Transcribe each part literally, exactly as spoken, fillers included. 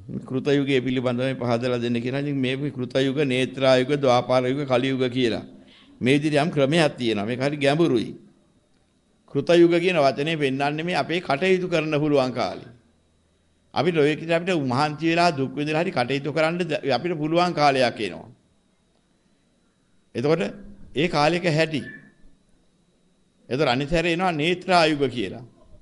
කෘත යුගයේ පිළිබඳව මේ පහදලා දෙන්න කියලා. ඉතින් මේ කෘත යුග, නේත්‍රා යුග, ද්වාපාර යුග, කලි යුග කියලා. මේ විදිහට යම් ක්‍රමයක් තියෙනවා. මේක හරි ගැඹුරුයි. කෘත යුග කියන වචනේ පෙන්වන්නේ මේ අපේ කටයුතු කරන්න පුළුවන් කාලේ. අපිට ඔය කිට අපිට මහන්සි වෙලා දුක් විඳලා හරි කටයුතු කරන්න අපිට පුළුවන් කාලයක් එනවා. එතකොට ඒ කාලයක හැටි. එතකොට අනිතරේ එනවා නේත්‍රා යුග කියලා.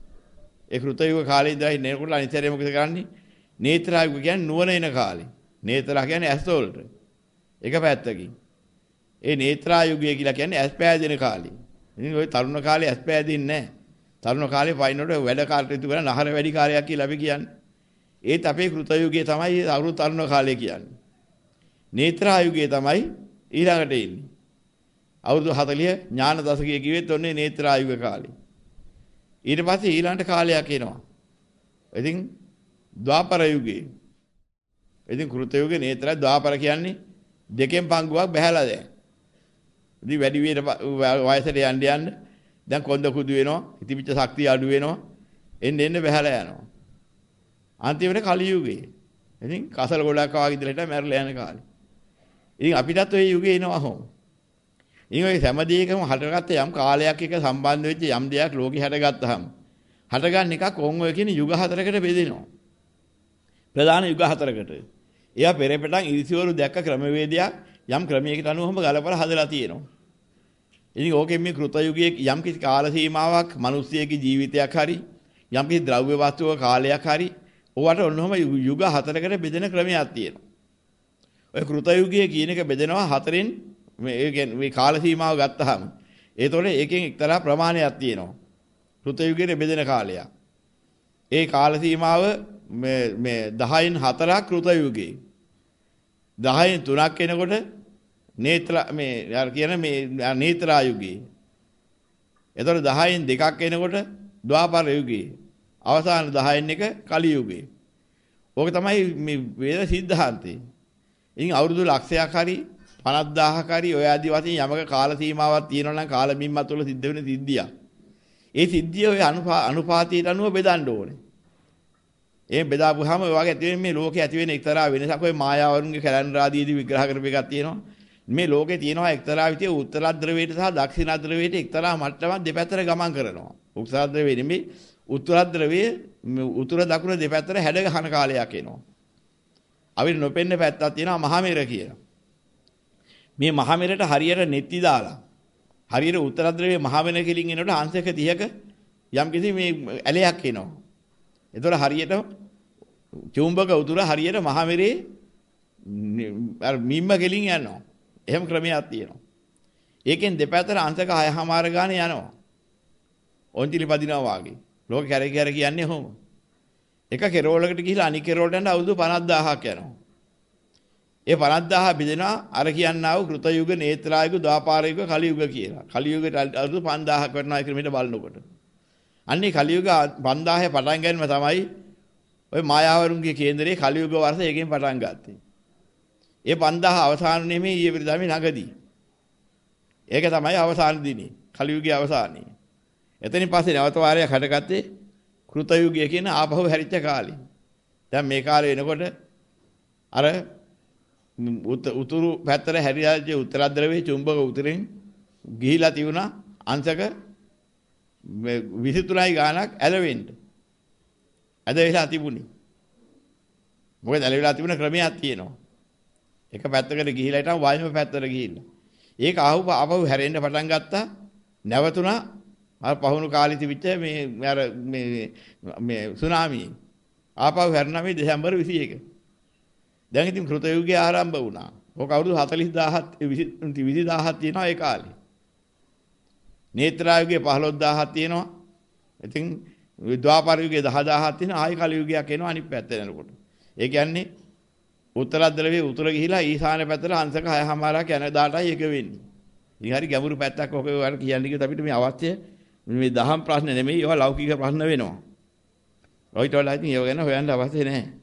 ඒ කෘත යුග කාලේ ඉඳලා ඉන්නකොට අනිතරේ මොකද කරන්නේ? නේත්‍රා යුග කියන්නේ නුවණ එන කාලේ. නේත්‍රා කියන්නේ ඇස් වලට. එක පැත්තකින්. ඒ නේත්‍රා යුගය කියලා කියන්නේ ඇස් පෑදෙන කාලේ. ඉතින් ওই තරුණ කාලේ ඇස් පෑදෙන්නේ නැහැ. තරුණ කාලේ පයින්නට වැඩ කටයුතු කරන නහර වැඩි කාලයක් කියලා අපි කියන්නේ. ඒත් අපේ කෘත යුගයේ තමයි අවුරුදු තරුණ කාලය කියන්නේ. නේත්‍රා යුගයේ තමයි ඊළඟට එන්නේ. අවුරුදු හතළිහ ඥාන දශකයේ කිව්වෙත් ඔන්නේ නේත්‍රා යුග කාලේ. ඊට පස්සේ ඊළඟට කාලයක් එනවා. ඉතින් ද්වාපර යුගයේ. ඉතින් කෘත යුගයේ නේත්‍රා ද්වාපර කියන්නේ දෙකෙන් පංගුවක් බහැලා දැන්. ඉතින් වැඩි වියට වයසට යන්න යන්න දැන් කොන්ද කුදු වෙනවා, ඉතිපිච්ච ශක්තිය අඩු වෙනවා. එන්න එන්න බහැලා යනවා. අන්තිමට කලි යුගයේ. ඉතින් කසල ගොඩක් ආවා ඉඳලා හිටා මැරලා යන කාලේ. ඉතින් අපිටත් ওই යුගයේ එනවා හොම. ඉතින් ওই හැම දෙයකම හටගත්ත යම් කාලයක් එක සම්බන්ධ වෙච්ච යම් දෙයක් ලෝකෙ හටගත්තාම හටගන්න එකක් ඕන් ඔය කියන යුග හතරකට බෙදෙනවා. ප්‍රධාන යුග හතරකට. එයා පෙරපටන් ඉරිසිවරු දැක්ක ක්‍රමවේදයක් යම් ක්‍රමයකට අනුවම ගලපලා හදලා තියෙනවා. ඉතින් ඕකෙන් මේ කෘත යුගයේ යම් කිසි කාල සීමාවක් මිනිස්සෙගේ ජීවිතයක් හරි යම් කිසි ද්‍රව්‍ය වස්තුවක කාලයක් හරි ඕවට ඔන්නෝම යුග හතරකට බෙදෙන ක්‍රමයක් තියෙනවා. ඔය කෘත යුගයේ කියන එක බෙදෙනවා හතරෙන් මේ කියන්නේ මේ කාල සීමාව ගත්තාම ඒතකොට ඒකෙන් එක්තරා ප්‍රමාණයක් තියෙනවා. කෘත යුගයේ බෙදෙන කාලයක්. ඒ කාල සීමාව මේ මේ දහයෙන් හතරක් කෘත යුගයේ. දහයෙන් තුනක් එනකොට නේත්‍ර මේ යාර කියන මේ නේත්‍රා යුගයේ. එතකොට දහයෙන් දෙකක් එනකොට ද්වාපර යුගයේ. අවසාන දහයෙන් එක කලි යුගයේ. ඕක තමයි මේ වේද සිද්ධාන්තේ. ඉතින් අවුරුදු ලක්ෂයක් හරි පනස් දහසක් හරි ඔය ආදි වශයෙන් යමක කාල සීමාවක් තියෙනවා නම් කාල බිම්මත් වල සිද්ධ වෙන සිද්ධියක්. ඒ සිද්ධිය ඔය අනුපාතයට අනුව බෙදන්න ඕනේ. ඒ බෙදාපුවාම ඔය වගේ ඇති වෙන මේ ලෝකේ ඇති වෙන එක්තරා වෙනසක් ඔය මායාවරුන්ගේ කැලෙන්ඩර් ආදීදී විග්‍රහ කරපු එකක් තියෙනවා. මේ ලෝකේ තියෙනවා එක්තරා විදිහේ උත්තර ද්‍රවයට සහ දක්ෂිණ ද්‍රවයට එක්තරා මට්ටමක් දෙපැත්තට ගමන් කරනවා. උත්තර ද්‍රවයේ නෙමෙයි උත්තර ද්‍රවයේ උතුර දකුණ දෙපැත්තට හැඩ ගහන කාලයක් එනවා. අපිට නොපෙන්න පැත්තක් තියෙනවා මහමෙර කියලා. මේ මහමෙරට හරියට නෙත්ති දාලා හරියට උත්තර ද්‍රවයේ මහවෙන කෙලින් එනකොට අංශක තිහක යම් කිසි මේ ඇලයක් එනවා. ඒතර හරියට චුම්බක උතුර හරියට මහමෙරේ අර මිම්ම කෙලින් යනවා. එහෙම ක්‍රමයක් තියෙනවා. ඒකෙන් දෙපැත්තට අංශක හයමාර ගාන යනවා. ඔන්තිලි පදිනවා වාගේ. ලෝක කැරේ කැරේ කියන්නේ කොහොම? එක කෙරවලකට ගිහිලා අනිත් කෙරවලට යන අවුරුදු පනස් දහසක් යනවා. ඒ පනස් දහස බෙදෙනවා අර කියන්නා වූ කෘත යුග, නේත්‍රා යුග, ද්වාපාර යුග, කලි යුග කියලා. කලි යුගයට අවුරුදු පන්දාහක් වෙනවා ඒ ක්‍රමයට බලනකොට. අන්නේ කලි යුග පන්දාහේ පටන් ගන්නම තමයි ඔය මායාවරුන්ගේ කේන්දරේ කලි යුග වර්ෂ එකෙන් පටන් ගත්තේ. ඒ පන්දාහ අවසාන නෙමෙයි ඊයේ පිරිදාමේ නගදී. ඒක තමයි අවසාන දිනේ. කලි යුගයේ අවසානයේ. එතනින් පස්සේ නැවත වාරයක් හටගත්තේ කෘත යුගය කියන ආපහු හැරිච්ච කාලේ. දැන් මේ කාලේ වෙනකොට අර උතුරු පැත්තට හැරියාච්ච උත්තර ද්‍රවයේ චුම්බක උතුරෙන් ගිහිලා තිබුණා අංශක විසි තුනයි ගාණක් ඇලවෙන්න. ඇද වෙලා තිබුණේ. මොකද ඇලවිලා තිබුණ ක්‍රමයක් තියෙනවා. එක පැත්තකට ගිහිලා හිටන් වායම පැත්තට ගිහිල්ලා. ඒක ආහුව ආපහු හැරෙන්න පටන් ගත්තා. නැවතුණා අර පහුණු කාලේ තිබිච්ච මේ අර මේ මේ සුනාමිය. ආපහු හැරෙනා මේ දෙසැම්බර් විසි එක. දැන් ඉතින් කෘත යුගය ආරම්භ වුණා. ඕක අවුරුදු හතළිස් දහසක් විසි දහසක් තියෙනවා ඒ කාලේ. නේත්‍රා යුගයේ පහළොස් දහසක් තියෙනවා. ඉතින් ද්වාපර යුගයේ දහ දහසක් තියෙනවා. ආයි කලි යුගයක් එනවා අනිත් පැත්තට යනකොට. ඒ කියන්නේ උත්තර ද්‍රවයේ උතුර ගිහිලා ඊශාන පැත්තට අංශක හයමාරක් යන දාටයි එක වෙන්නේ. ඉතින් හරි ගැඹුරු පැත්තක් ඔක ඔයාලා කියන්නේ කිව්වොත් අපිට මේ අවශ්‍ය මේ දහම් ප්‍රශ්න නෙමෙයි ඒවා ලෞකික ප්‍රශ්න වෙනවා. ඔයිට වඩා ඉතින් ඒව ගැන හොයන්න අවශ්‍ය නැහැ.